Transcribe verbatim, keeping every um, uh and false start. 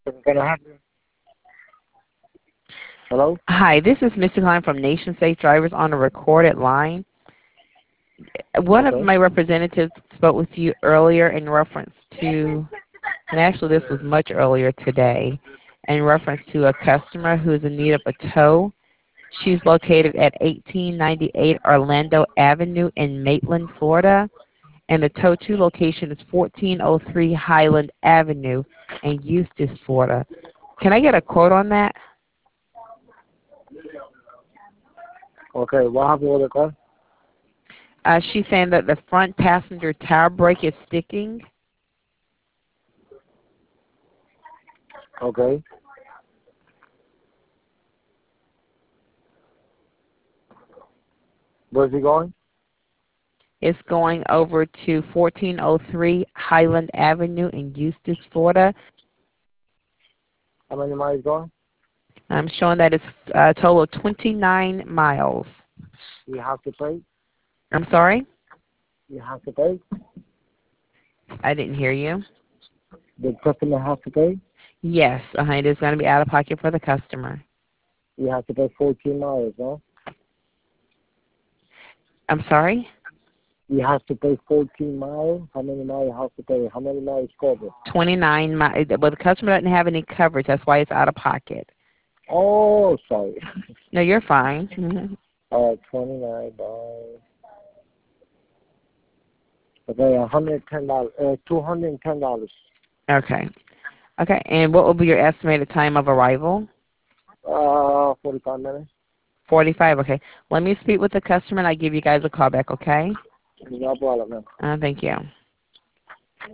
Can I have you? Hello? Hi, this is Missy Klein from Nation Safe Drivers on a recorded line. One of Okay. my representatives spoke with you earlier in reference to, and actually this was much earlier today, in reference to a customer who is in need of a tow. She's located at eighteen ninety-eight Orlando Avenue in Maitland, Florida, and the tow to location is fourteen oh three Highland Avenue in Eustis, Florida. Can I get a quote on that? Okay, what happened with the car? Uh, she's saying that the front passenger tire brake is sticking. Okay. Where's he going? It's going over to fourteen oh three Highland Avenue in Eustis, Florida. How many miles going? I'm showing that it's a total of twenty-nine miles. You have to pay? I'm sorry? You have to pay? I didn't hear you. The customer has to pay? Yes, uh, it is going to be out of pocket for the customer. You have to pay fourteen miles, no? I'm sorry? You have to pay fourteen miles? How many miles you have to pay? How many miles cover? twenty-nine miles. Well, the customer doesn't have any coverage. That's why it's out of pocket. Oh, sorry. No, you're fine. Mm-hmm. uh, twenty-nine miles. Okay, one hundred ten dollars. Uh, two hundred ten dollars. Okay. Okay, and what will be your estimated time of arrival? Uh, forty-five minutes. forty-five, okay. Let me speak with the customer and I'll give you guys a call back, okay? No problem, man. Uh, thank you.